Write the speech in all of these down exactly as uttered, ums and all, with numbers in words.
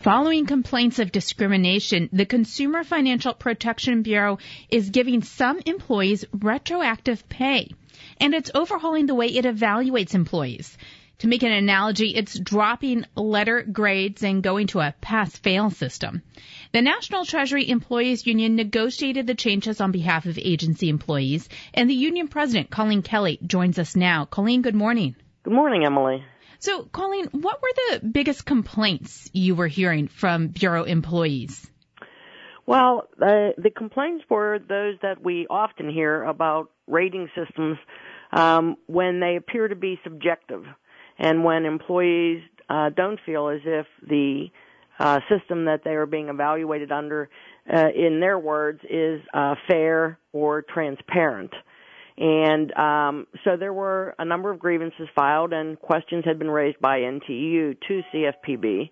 Following complaints of discrimination, the Consumer Financial Protection Bureau is giving some employees retroactive pay, and it's overhauling the way it evaluates employees. To make an analogy, it's dropping letter grades and going to a pass-fail system. The National Treasury Employees Union negotiated the changes on behalf of agency employees, and the union president, Colleen Kelly, joins us now. Colleen, good morning. Good morning, Emily. So, Colleen, what were the biggest complaints you were hearing from Bureau employees? Well, uh, the complaints were those that we often hear about rating systems um, when they appear to be subjective and when employees uh, don't feel as if the uh, system that they are being evaluated under, uh, in their words, is uh, fair or transparent. And um, so there were a number of grievances filed, and questions had been raised by N T E U to C F P B.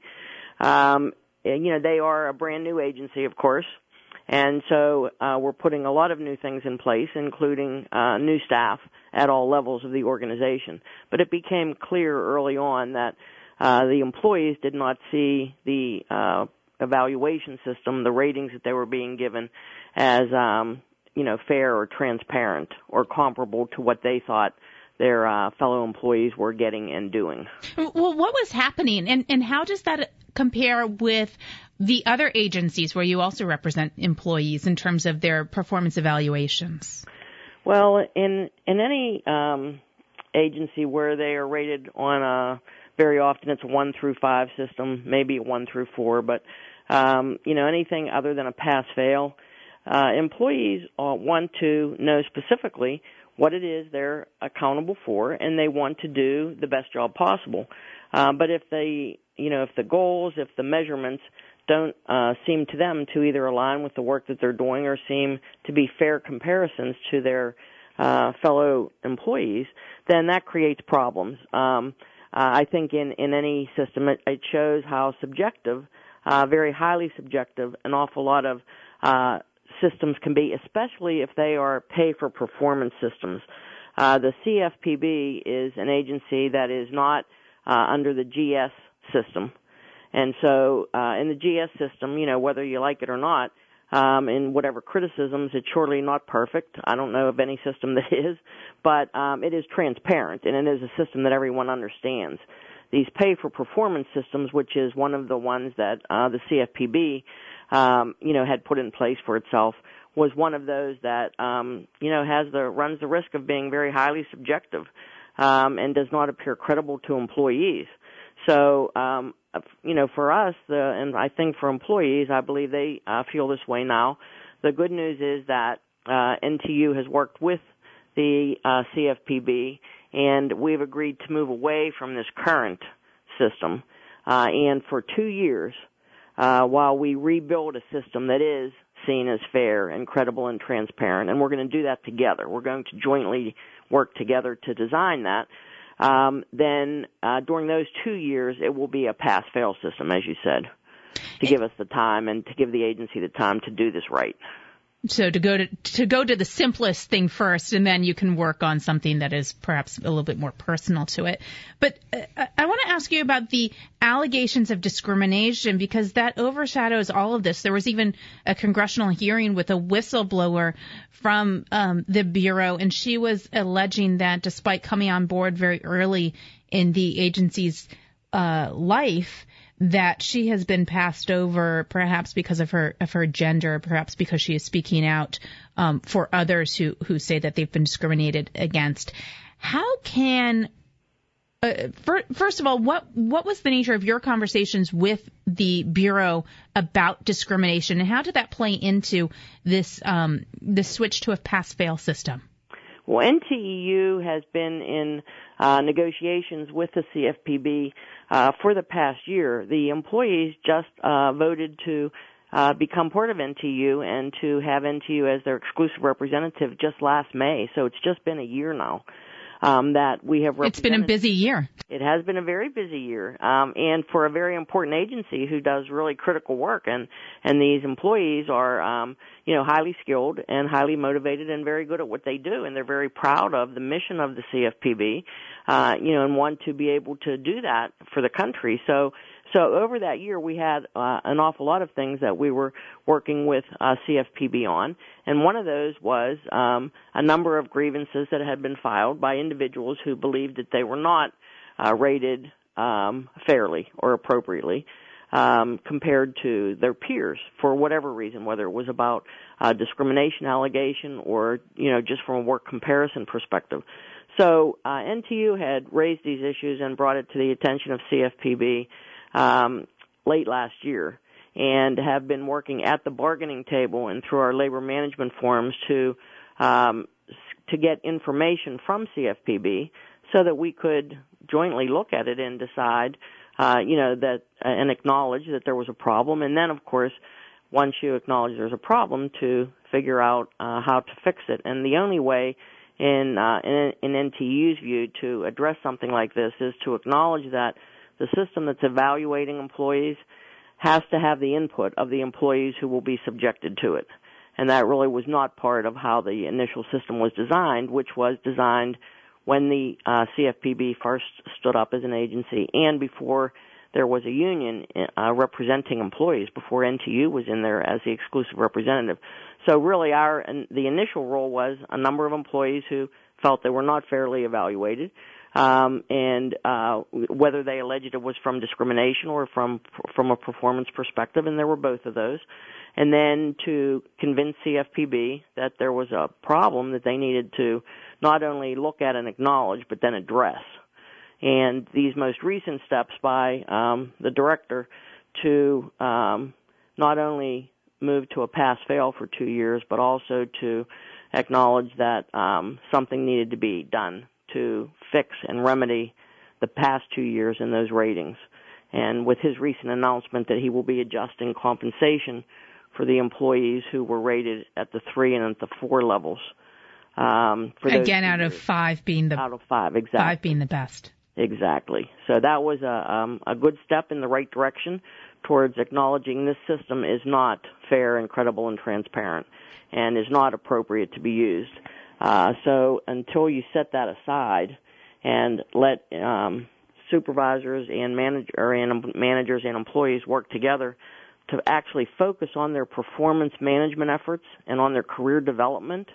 Um, you know, they are a brand new agency, of course, and so uh, we're putting a lot of new things in place, including uh, new staff at all levels of the organization. But it became clear early on that uh, the employees did not see the uh, evaluation system, the ratings that they were being given, as um, you know, fair or transparent or comparable to what they thought their uh, fellow employees were getting and doing. Well, what was happening, and, and how does that compare with the other agencies where you also represent employees in terms of their performance evaluations? Well, in in any um, agency where they are rated on a, very often it's a one through five system, maybe a one through four, but um, you know, anything other than a pass-fail, Uh, employees uh, want to know specifically what it is they're accountable for, and they want to do the best job possible. Uh, but if they, you know, if the goals, if the measurements don't uh, seem to them to either align with the work that they're doing or seem to be fair comparisons to their uh, fellow employees, then that creates problems. Um, uh, I think in, in any system, it, it shows how subjective, uh, very highly subjective, an awful lot of uh, systems can be, especially if they are pay-for-performance systems. Uh, the C F P B is an agency that is not uh, under the G S system. And so uh, in the G S system, you know, whether you like it or not, um, in whatever criticisms, it's surely not perfect. I don't know of any system that is, but um, it is transparent, and it is a system that everyone understands. These pay-for-performance systems, which is one of the ones that uh, the C F P B Um, you know, had put in place for itself, was one of those that, um, you know, has the, runs the risk of being very highly subjective, um, and does not appear credible to employees. So, um, you know, for us, the, and I think for employees, I believe they uh, feel this way now. The good news is that, uh, N T U has worked with the, uh, C F P B, and we've agreed to move away from this current system, uh, and for two years, Uh, while we rebuild a system that is seen as fair and credible and transparent, and we're going to do that together. We're going to jointly work together to design that. Um, then uh, during those two years, it will be a pass-fail system, as you said, to give us the time and to give the agency the time to do this right. So to go to to go to the simplest thing first, and then you can work on something that is perhaps a little bit more personal to it. But uh, I want to ask you about the allegations of discrimination, because that overshadows all of this. There was even a congressional hearing with a whistleblower from um, the Bureau, and she was alleging that despite coming on board very early in the agency's uh, life, that she has been passed over, perhaps because of her of her gender, perhaps because she is speaking out um, for others who, who say that they've been discriminated against. How can, uh, for, first of all, what what was the nature of your conversations with the Bureau about discrimination, and how did that play into this um, this switch to a pass-fail system? Well, N T E U has been in uh, negotiations with the C F P B uh, for the past year. The employees just uh, voted to uh, become part of N T U and to have N T U as their exclusive representative just last May. So it's just been a year now um, that we have represented. It's been a busy year. It has been a very busy year, um, and for a very important agency who does really critical work, and and these employees are, um, you know, highly skilled and highly motivated and very good at what they do, and they're very proud of the mission of the C F P B, uh, you know, and want to be able to do that for the country. So So over that year, we had uh, an awful lot of things that we were working with uh, C F P B on, and one of those was um, a number of grievances that had been filed by individuals who believed that they were not uh, rated um, fairly or appropriately um, compared to their peers for whatever reason, whether it was about uh, discrimination allegation or, you know, just from a work comparison perspective. So uh, N T U had raised these issues and brought it to the attention of C F P B um, late last year, and have been working at the bargaining table and through our labor management forums to um, to get information from C F P B so that we could jointly look at it and decide, uh, you know, that uh, and acknowledge that there was a problem, and then of course, once you acknowledge there's a problem, to figure out uh, how to fix it. And the only way in, uh, in in N T U's view to address something like this is to acknowledge that the system that's evaluating employees has to have the input of the employees who will be subjected to it. And that really was not part of how the initial system was designed, which was designed when the uh, C F P B first stood up as an agency and before there was a union uh, representing employees, before N T U was in there as the exclusive representative. So really our the initial role was a number of employees who felt they were not fairly evaluated. Um, and uh, whether they alleged it was from discrimination or from from a performance perspective, and there were both of those. And then to convince C F P B that there was a problem that they needed to not only look at and acknowledge, but then address. And these most recent steps by um, the director to um, not only move to a pass-fail for two years, but also to acknowledge that um, something needed to be done to fix and remedy the past two years in those ratings. And with his recent announcement that he will be adjusting compensation for the employees who were rated at the three and at the four levels. Um, for Again, out of five being the out of five, exactly. Five being the best. Exactly. So that was a um, a good step in the right direction towards acknowledging this system is not fair and credible and transparent, and is not appropriate to be used. Uh, so until you set that aside and let um, supervisors and manager and managers and employees work together to actually focus on their performance management efforts and on their career development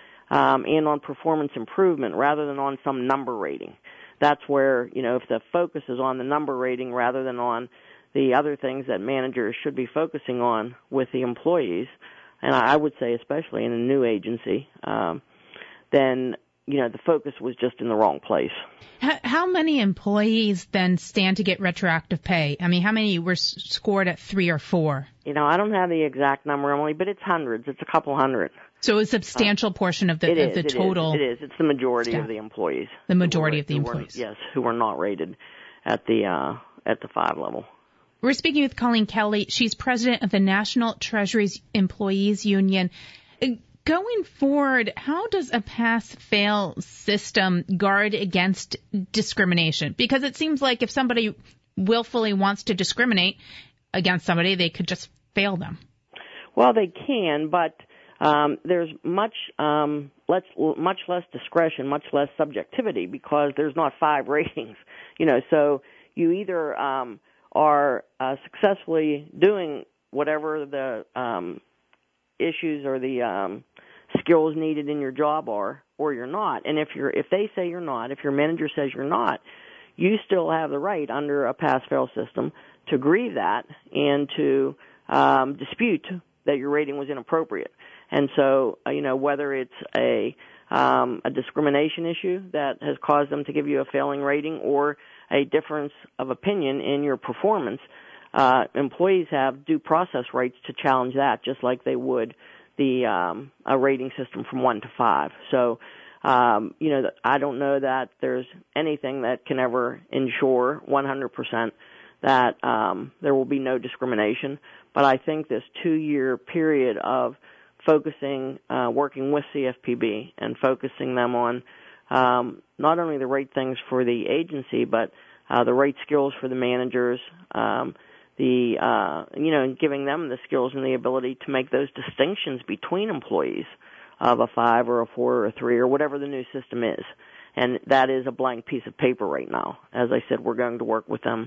um, and on performance improvement rather than on some number rating. That's where, you know, if the focus is on the number rating rather than on the other things that managers should be focusing on with the employees, and I would say especially in a new agency, um, then, you know, the focus was just in the wrong place. How, how many employees then stand to get retroactive pay? I mean, how many were s- scored at three or four? You know, I don't have the exact number, Emily, but it's hundreds. It's a couple hundred. So a substantial uh, portion of the, it of is, the it total. Is, it is. It's the majority staff. of the employees. The majority were, of the employees. Were, yes, who were not rated at the uh, at the five level. We're speaking with Colleen Kelly. She's president of the National Treasury's Employees Union. Going forward, how does a pass-fail system guard against discrimination? Because it seems like if somebody willfully wants to discriminate against somebody, they could just fail them. Well, they can, but um, there's much um, less, much less discretion, much less subjectivity because there's not five ratings. You know, so you either um, are uh, successfully doing whatever the um, issues or the um, skills needed in your job are, or you're not. And if you're, if they say you're not, if your manager says you're not, you still have the right under a pass-fail system to grieve that and to um, dispute that your rating was inappropriate. And so, uh, you know, whether it's a um, a discrimination issue that has caused them to give you a failing rating or a difference of opinion in your performance, uh, employees have due process rights to challenge that, just like they would the um, a rating system from one to five. So, um, you know, I don't know that there's anything that can ever ensure one hundred percent that um, there will be no discrimination. But I think this two-year period of focusing, uh, working with C F P B and focusing them on um, not only the right things for the agency, but uh, the right skills for the managers, um, the uh, you know, and giving them the skills and the ability to make those distinctions between employees of a five or a four or a three or whatever the new system is. And that is a blank piece of paper right now. As I said, we're going to work with them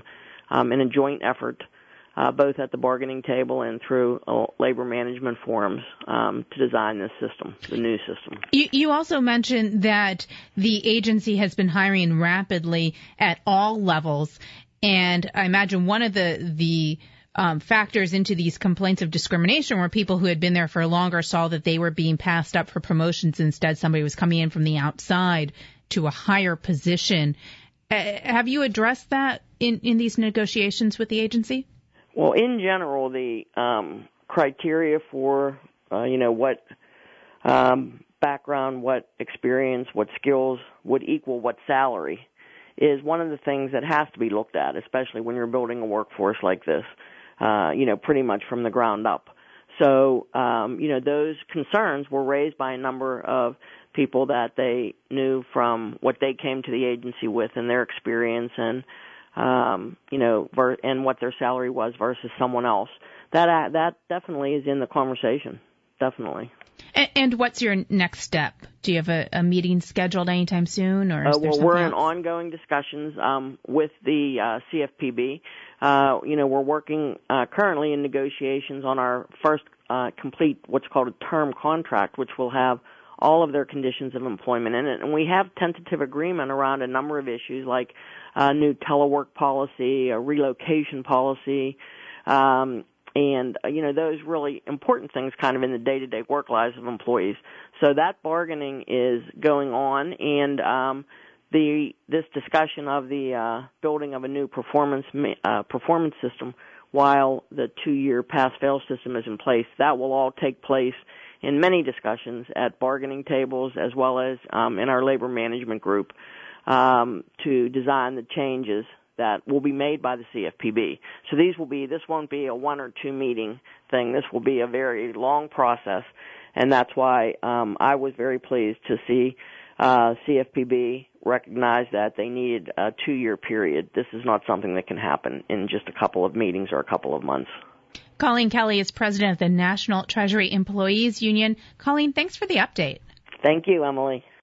um, in a joint effort, uh, both at the bargaining table and through uh, labor management forums um, to design this system, the new system. You, you also mentioned that the agency has been hiring rapidly at all levels, and I imagine one of the the Um, factors into these complaints of discrimination were people who had been there for longer saw that they were being passed up for promotions. Instead, somebody was coming in from the outside to a higher position. Uh, have you addressed that in, in these negotiations with the agency? Well, in general, the um, criteria for, uh, you know, what um, background, what experience, what skills would equal what salary is one of the things that has to be looked at, especially when you're building a workforce like this. Uh, you know, pretty much from the ground up. So, um, you know, those concerns were raised by a number of people that they knew from what they came to the agency with and their experience and, um, you know, ver- and what their salary was versus someone else. That uh, that definitely is in the conversation, definitely. And, and what's your next step? Do you have a, a meeting scheduled anytime soon, or is uh, there well, something we're else? in ongoing discussions um, with the uh, C F P B. Uh, you know, we're working uh, currently in negotiations on our first uh, complete what's called a term contract, which will have all of their conditions of employment in it. And we have tentative agreement around a number of issues like a new telework policy, a relocation policy, um, and, uh, you know, those really important things kind of in the day-to-day work lives of employees. So that bargaining is going on, and um, the this discussion of the uh, building of a new performance uh, performance system while the two-year pass-fail system is in place, that will all take place in many discussions at bargaining tables as well as um, in our labor management group um, to design the changes that will be made by the C F P B. So these will be, this won't be a one or two meeting thing. This will be a very long process, and that's why um, I was very pleased to see uh, C F P B recognize that they needed a two-year period. This is not something that can happen in just a couple of meetings or a couple of months. Colleen Kelly is president of the National Treasury Employees Union. Colleen, thanks for the update. Thank you, Emily.